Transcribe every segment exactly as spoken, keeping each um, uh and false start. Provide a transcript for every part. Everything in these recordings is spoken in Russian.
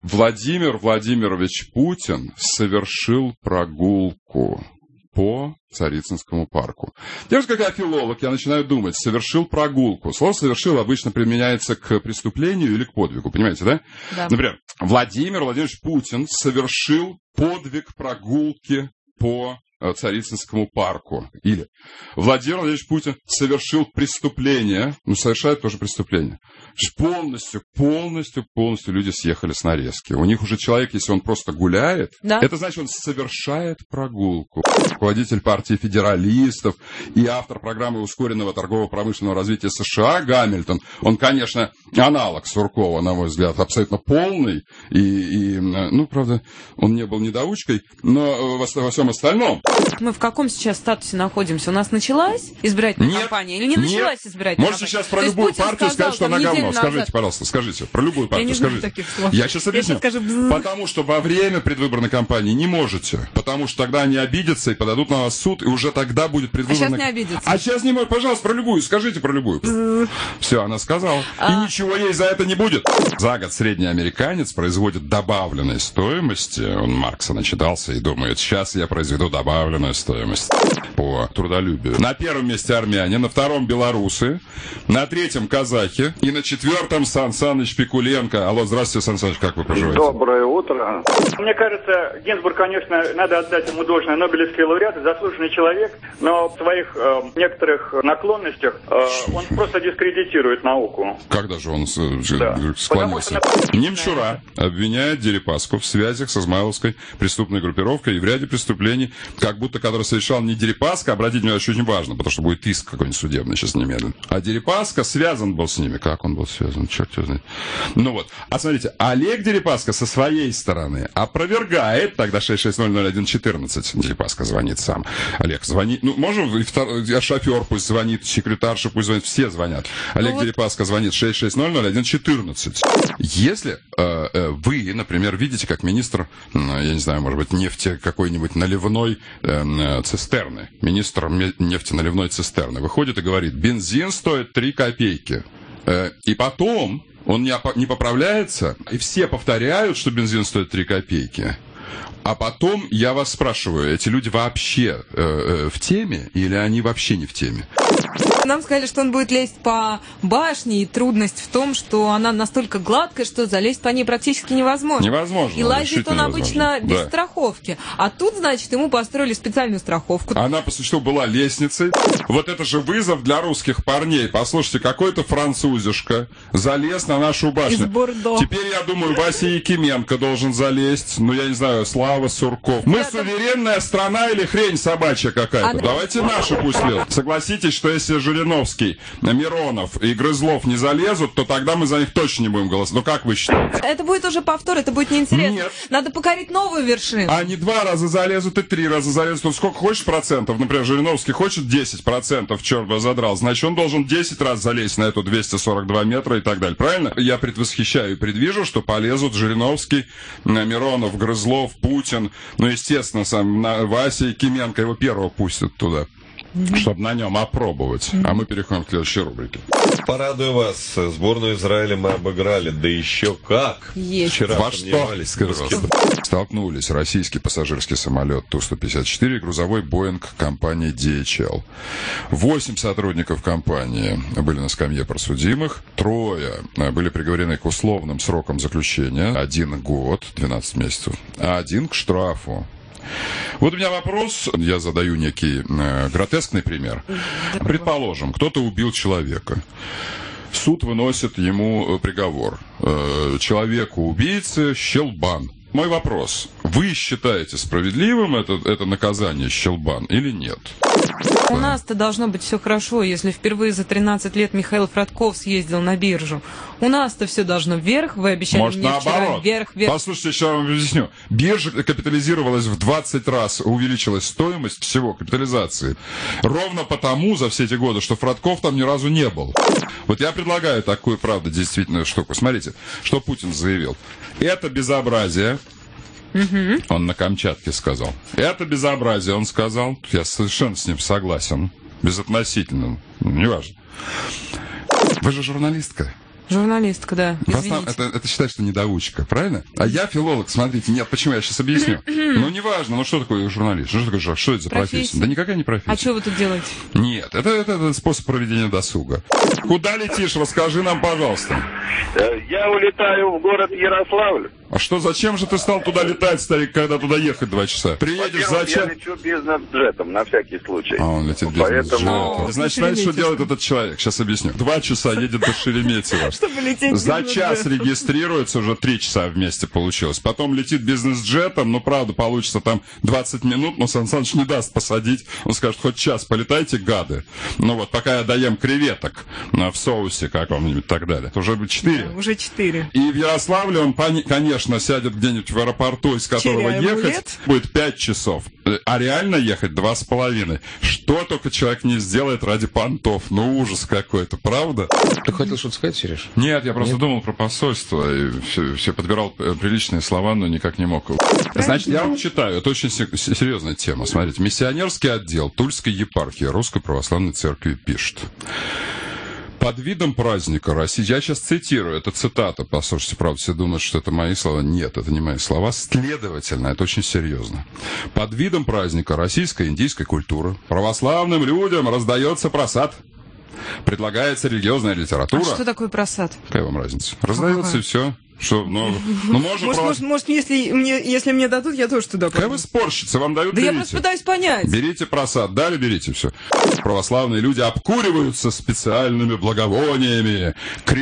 Владимир Владимирович Путин совершил прогулку по Царицынскому парку. Я же, как филолог, я начинаю думать, совершил прогулку. Слово «совершил» обычно применяется к преступлению или к подвигу, понимаете, да? Да. Например, Владимир Владимирович Путин совершил подвиг прогулки по Царицынскому парку. Или Владимир Владимирович Путин совершил преступление, ну, совершает тоже преступление. Полностью, полностью, полностью люди съехали с нарезки. У них уже человек, если он просто гуляет, да. это значит, он совершает прогулку. Руководитель партии федералистов и автор программы ускоренного торгово-промышленного развития США Гамильтон, он, конечно, аналог Суркова, на мой взгляд, абсолютно полный. И, и ну, правда, он не был недоучкой, но во, во всем остальном. Мы в каком сейчас статусе находимся? У нас началась избирательная нет, кампания или не началась нет. избирательная Можете кампания? сейчас про любую партию сказал, сказать, что она говно. Назад... Скажите, пожалуйста, скажите. Про любую партию я не скажите. Таких слов. Я сейчас объясню. Я сейчас скажу... Потому что во время предвыборной кампании не можете. Потому что тогда они обидятся и подадут на вас в суд, и уже тогда будет предвыборная... А сейчас не обидятся. А сейчас не может. Пожалуйста, про любую. Скажите про любую. Все, она сказала. А... И ничего ей за это не будет. За год средний американец производит добавленной стоимости. Он Маркса начитался и думает, сейчас я произведу добавленную стоимость по трудолюбию. На первом месте армяне, на втором белорусы, на третьем казахи и на четвертом Сан Саныч Пикуленко. Алло, здравствуйте, Сан Саныч, как вы поживаете? Доброе утро. Мне кажется, Гинзбург, конечно, надо отдать ему должное, Нобелевский лауреат, заслуженный человек, но в своих э, некоторых наклонностях э, он просто дискредитирует науку. Когда же он да. склонился? Что... Немчура обвиняет Дерипаску в связях с Измайловской преступной группировкой и в ряде преступлений, как будто который совершал не Дерипаска, обратите внимание, очень важно, потому что будет иск какой-нибудь судебный сейчас немедленно. А Дерипаска связан был с ними. Как он был связан? Черт его знает. Ну вот. А смотрите, Олег Дерипаска со своей стороны опровергает, тогда шесть шесть ноль ноль один четырнадцать. Дерипаска звонит сам. Олег, звони. Ну, можем, и втор... шофер пусть звонит, секретарша пусть звонит, все звонят. Олег ну, Дерипаска вот... звонит шесть шесть ноль ноль один четырнадцать. Если э, э, вы, например, видите, как министр, э, я не знаю, может быть, нефти какой-нибудь наливной э, цистерны, министр нефтеналивной цистерны, выходит и говорит, бензин стоит три копейки. Э, и потом он не, не поправляется, и все повторяют, что бензин стоит три копейки. А потом я вас спрашиваю, эти люди вообще э, э, в теме или они вообще не в теме? Нам сказали, что он будет лезть по башне, и трудность в том, что она настолько гладкая, что залезть по ней практически невозможно. Невозможно. И лазит он обычно невозможно. без да. страховки. А тут, значит, ему построили специальную страховку. Она, по существу, была лестницей. Вот это же вызов для русских парней. Послушайте, какой-то французишка залез на нашу башню. Из Бордо. Теперь, я думаю, Вася Якименко должен залезть. Ну, я не знаю, Слава Сурков. Мы Это... суверенная страна или хрень собачья какая-то? А... Давайте наши пусть лезут. Согласитесь, что если Жириновский, Миронов и Грызлов не залезут, то тогда мы за них точно не будем голосовать. Ну, как вы считаете? Это будет уже повтор, это будет неинтересно. Нет. Надо покорить новую вершину. Они два раза залезут и три раза залезут. Ну, сколько хочешь процентов? Например, Жириновский хочет десять процентов, черт бы задрал. Значит, он должен десять раз залезть на эту двести сорок два метра и так далее. Правильно? Я предвосхищаю и предвижу, что полезут Жириновский, Миронов, Грызлов, Путин. Ну, естественно, сам Вася Якименко его первого пустят туда. Mm-hmm. Чтобы на нем опробовать. Mm-hmm. А мы переходим к следующей рубрике. Порадую вас. Сборную Израиля мы обыграли. Да еще как. Есть. Вчера во что? Столкнулись российский пассажирский самолет Ту сто пятьдесят четыре и грузовой Боинг компании ди эйч эл. Восемь сотрудников компании были на скамье подсудимых. Трое были приговорены к условным срокам заключения. Один год, двенадцать месяцев. А один к штрафу. Вот у меня вопрос, я задаю некий э, гротескный пример. Предположим, кто-то убил человека. Суд выносит ему приговор. Э, человеку-убийце щелбан. Мой вопрос. Вы считаете справедливым это, это наказание щелбан или нет? У нас-то должно быть все хорошо, если впервые за тринадцать лет Михаил Фродков съездил на биржу. У нас-то все должно вверх, вы обещали Может, мне наоборот. вчера вверх, вверх. Послушайте, еще я вам объясню. Биржа капитализировалась в двадцать раз, увеличилась стоимость всего капитализации. Ровно потому за все эти годы, что Фродков там ни разу не был. Вот я предлагаю такую, правда, действительно штуку. Смотрите, что Путин заявил. Это безобразие. Угу. Он на Камчатке сказал. Это безобразие, он сказал. Я совершенно с ним согласен. Безотносительно. Неважно. Вы же журналистка. Журналистка, да. В основном, это, это считается, что недоучка, правильно? А я филолог, смотрите. Нет, почему? Я сейчас объясню. Ну, неважно, ну что такое журналист? Что такое журналист? Что это за профессия? профессия? Да никакая не профессия. А что вы тут делаете? Нет, это, это, это способ проведения досуга. Куда летишь? Расскажи нам, пожалуйста. Я улетаю в город Ярославль. А что, зачем же ты стал туда летать, старик, когда туда ехать два часа? Приедешь за час... я лечу бизнес-джетом, на всякий случай. А, он летит бизнес-джетом. Поэтому... Значит, знаете, что делает этот человек? Сейчас объясню. Два часа едет до Шереметьево. Чтобы лететь за час регистрируется, уже три часа вместе получилось. Потом летит бизнес-джетом, ну, правда, получится там двадцать минут, но Сан Саныч не даст посадить. Он скажет, хоть час полетайте, гады. Ну вот, пока я доем креветок в соусе каком-нибудь и так далее. Это уже четыре. Да, уже четыре. И в Ярославле он, конечно, сядет где-нибудь в аэропорту, из которого Черяем ехать лет? будет пять часов. А реально ехать два с половиной. Что только человек не сделает ради понтов. Ну, ужас какой-то, правда? Ты хотел что-то сказать, Сереж? Нет, я просто Нет? думал про посольство. И все, все подбирал приличные слова, но никак не мог. Значит, я вам читаю. Это очень серьезная тема. Смотрите. Миссионерский отдел Тульской епархии Русской Православной Церкви пишет. Под видом праздника России, я сейчас цитирую, это цитата, послушайте, правда, все думают, что это мои слова. Нет, это не мои слова. Следовательно, это очень серьезно. Под видом праздника российской и индийской культуры православным людям раздается просад. Предлагается религиозная литература. А что такое просад? Какая вам разница? Раздается и все. Что, ну, ну, можно может, право... может, может, если мне, если мне дадут, я тоже туда пойду. Какая вы спорщица, вам дают, Да берите. я просто пытаюсь понять. Берите просад, дали, берите все. Православные люди обкуриваются специальными благовониями,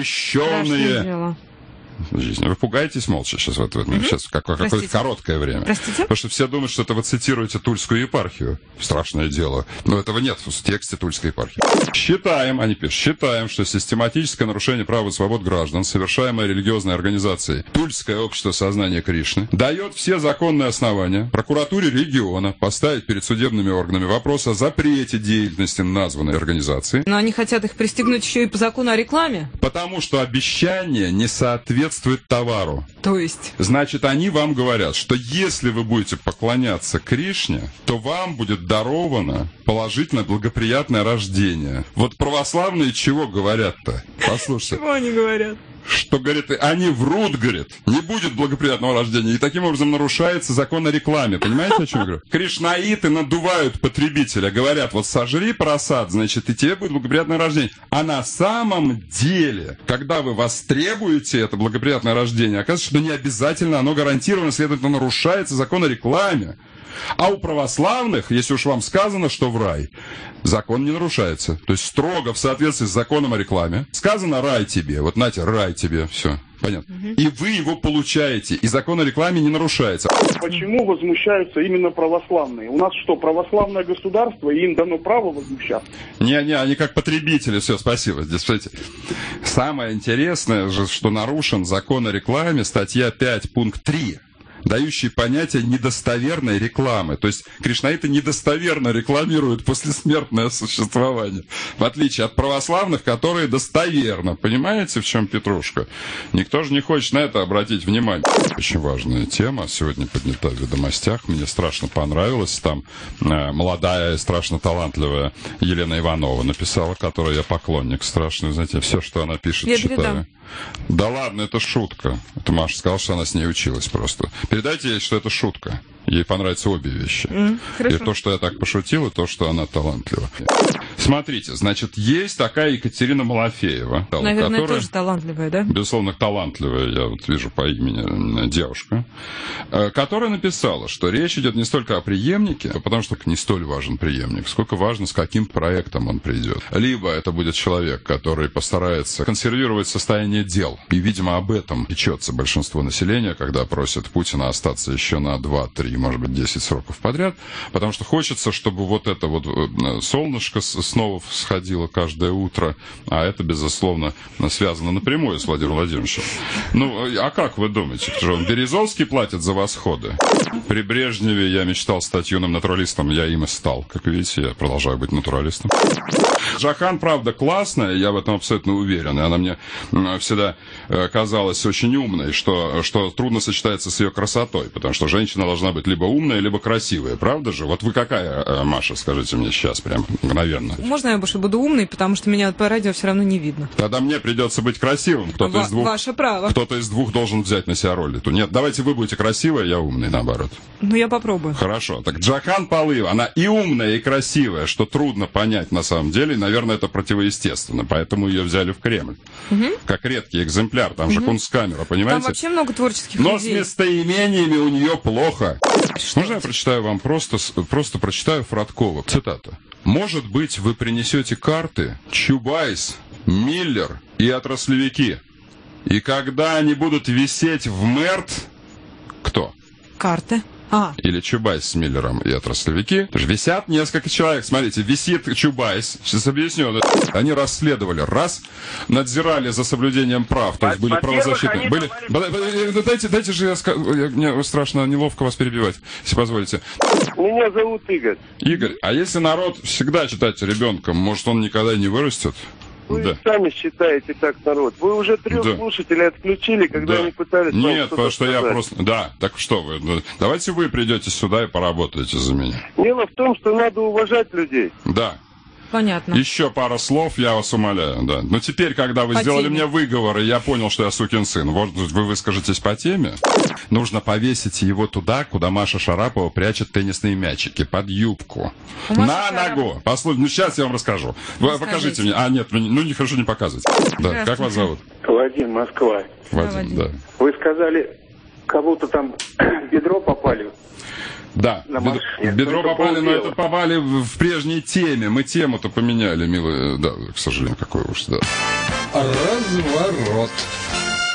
крещенные... Жизнь. Вы пугаетесь молча сейчас в этот момент, сейчас как, какое-то короткое время. Простите? Потому что все думают, что это вы цитируете Тульскую епархию. Страшное дело. Но этого нет в тексте Тульской епархии. Считаем, они пишут, считаем, что систематическое нарушение прав и свобод граждан, совершаемое религиозной организацией Тульское общество сознания Кришны, дает все законные основания прокуратуре региона поставить перед судебными органами вопрос о запрете деятельности названной организации. Но они хотят их пристегнуть еще и по закону о рекламе. Потому что обещание не соответствует товару. То есть? Значит, они вам говорят, что если вы будете поклоняться Кришне, то вам будет даровано положительное благоприятное рождение. Вот православные чего говорят-то? Послушайте. Чего они говорят? Что, говорит, они врут, говорит, не будет благоприятного рождения. И таким образом нарушается закон о рекламе. Понимаете, о чем я говорю? Кришнаиты надувают потребителя. Говорят, вот сожри просад, значит, и тебе будет благоприятное рождение. А на самом деле, когда вы востребуете это благоприятное рождение, оказывается, что не обязательно оно гарантировано, следовательно, нарушается закон о рекламе. А у православных, если уж вам сказано, что в рай, закон не нарушается. То есть строго в соответствии с законом о рекламе. Сказано рай тебе, вот нате, рай тебе, все. Понятно. Угу. И вы его получаете, и закон о рекламе не нарушается. Почему возмущаются именно православные? У нас что, православное государство, и им дано право возмущаться? Не-не, они как потребители, все, спасибо. Здесь, смотрите, самое интересное же, что нарушен закон о рекламе, статья пять, пункт три. Дающие понятие недостоверной рекламы. То есть кришнаиты недостоверно рекламируют послесмертное существование. В отличие от православных, которые достоверно. Понимаете, в чем петрушка? Никто же не хочет на это обратить внимание. Очень важная тема. Сегодня поднята в ведомостях. Мне страшно понравилось. Там э, молодая, страшно талантливая Елена Иванова написала, которой я поклонник страшный. Знаете, все, что она пишет, я читаю. передам. Да ладно, это шутка. Это Маша сказала, что она с ней училась просто. Передайте ей, что это шутка. Ей понравятся обе вещи. Mm, и то, что я так пошутил, и то, что она талантлива. Смотрите, значит, есть такая Екатерина Малафеева. Наверное, которая, тоже талантливая, да? Безусловно, талантливая, я вот вижу по имени девушка, которая написала, что речь идет не столько о преемнике, потому что не столь важен преемник, сколько важно, с каким проектом он придет. Либо это будет человек, который постарается консервировать состояние дел. И, видимо, об этом печется большинство населения, когда просят Путина остаться еще на два-три, может быть, десять сроков подряд, потому что хочется, чтобы вот это вот солнышко снова всходило каждое утро, а это, безусловно, связано напрямую с Владимиром Владимировичем. Ну, а как вы думаете, что он Березовский платит за восходы? При Брежневе я мечтал стать юным натуралистом, я им и стал. Как видите, я продолжаю быть натуралистом. Джахан, правда, классная, я в этом абсолютно уверен, и она мне всегда казалась очень умной, что, что трудно сочетается с ее красотой, потому что женщина должна быть либо умная, либо красивая, правда же? Вот вы какая, Маша, скажите мне сейчас прям мгновенно? работать. Можно я больше буду умный, потому что меня по радио все равно не видно. Тогда мне придется быть красивым. Кто-то Ва- из двух... Ваше право. Кто-то из двух должен взять на себя роль эту. Нет, давайте вы будете красивая, я умный, наоборот. Ну, я попробую. Хорошо. Так Джахан Палыева, она и умная, и красивая, что трудно понять на самом деле. И, наверное, это противоестественно. Поэтому ее взяли в Кремль. Угу. Как редкий экземпляр. Там угу. же кунсткамера, понимаете? Там вообще много творческих Но людей. с местоимениями у нее плохо. Что Можно я прочитаю вам просто, просто прочитаю Фродкова? Цитата. «Может быть, вы принесете карты Чубайс, Миллер и отраслевики. И когда они будут висеть в МЭРТ...» Кто? Карты. А. Или Чубайс с Миллером и отраслевики. Висят несколько человек. Смотрите, висит Чубайс. Сейчас объясню. Они расследовали. Раз. Надзирали за соблюдением прав. То есть были правозащитные. Были... Говорили... Дайте, дайте же я скажу. Мне страшно неловко вас перебивать, если позволите. Меня зовут Игорь. Игорь, а если народ всегда считать ребенком, может, он никогда не вырастет? Вы да. сами считаете так народ. Вы уже трех да. слушателей отключили, когда да. они пытались... Нет, потому что сказать. Я просто... Да, так что вы... Ну, давайте вы придете сюда и поработаете за меня. Дело в том, что надо уважать людей. Да. Понятно. Еще пара слов, я вас умоляю, да. Но теперь, когда вы по сделали теме. Мне выговор, и я понял, что я сукин сын, вот вы выскажетесь по теме, нужно повесить его туда, куда Маша Шарапова прячет теннисные мячики, под юбку. У на ногу. Послушайте, ну сейчас я вам расскажу. Вы Расскажите. Покажите мне. А, нет, ну не хорошо не показывать. Да. Как вас зовут? Вадим, Москва. Вадим, Вадим, да. Вы сказали, кого-то там в бедро попали. Да, бедро, бедро попали, но это попали в прежней теме. Мы тему-то поменяли, милые. Да, к сожалению, какой уж, да. Разворот.